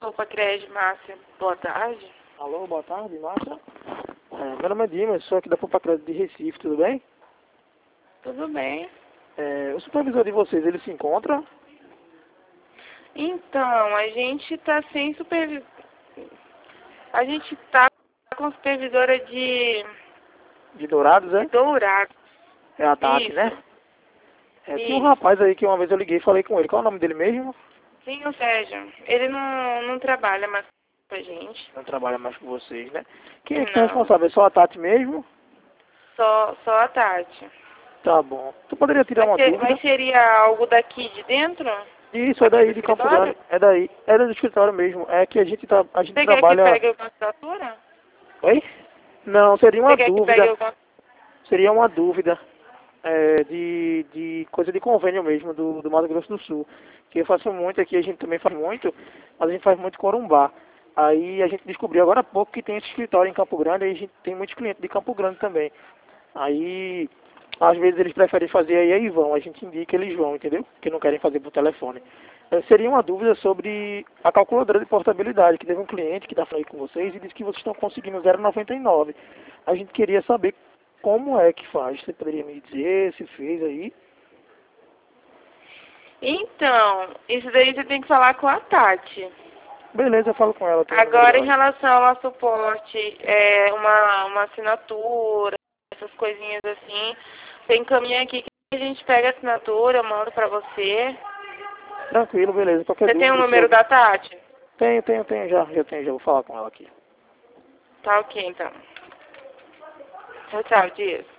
Opa, Cred, Márcia. Boa tarde. Alô, boa tarde, Márcia. Meu nome é Dimas, sou aqui da Poupa Crédito de Recife, tudo bem? Tudo bem? O supervisor de vocês, ele se encontra? Então, a gente tá sem supervisor. A gente tá com supervisora de De Dourados, é? Dourado. É a Tati, Isso. né? Tinha um Isso. rapaz aí que uma vez eu liguei e falei com ele. Qual é o nome dele mesmo? Sim, o Sérgio. Ele não trabalha mais com a gente. Não trabalha mais com vocês, né? Quem é que tá Não. responsável? É só a Tati mesmo? Só a Tati. Tá bom. Tu poderia tirar uma dúvida? Mas seria algo daqui de dentro? Isso, é Aqui daí do de Campo escritório? Grande. É daí. É do escritório mesmo. É que a gente Você quer que trabalha... pegue a candidatura? Oi? Não, seria uma Você quer que pegue dúvida. alguma... Seria uma dúvida de coisa de convênio mesmo do Mato Grosso do Sul. Que eu faço muito aqui, a gente também faz muito, mas a gente faz muito Corumbá. Aí a gente descobriu agora há pouco que tem esse escritório em Campo Grande, aí a gente tem muitos clientes de Campo Grande também. Aí, às vezes eles preferem fazer aí vão, a gente indica eles vão, entendeu? Que não querem fazer por telefone. Seria uma dúvida sobre a calculadora de portabilidade, que teve um cliente que está falando aí com vocês e disse que vocês estão conseguindo 0,99. A gente queria saber como é que faz? Você poderia me dizer se fez aí? Então, isso daí você tem que falar com a Tati. Beleza, eu falo com ela. Agora, em relação ao suporte, uma assinatura, essas coisinhas assim, você encaminha aqui que a gente pega a assinatura, eu mando pra você. Tranquilo, beleza. Qualquer Você tem o dúvida, número da Tati? Tenho, já tenho, já vou falar com ela aqui. Tá ok, então. Tchau, tchau, Dias.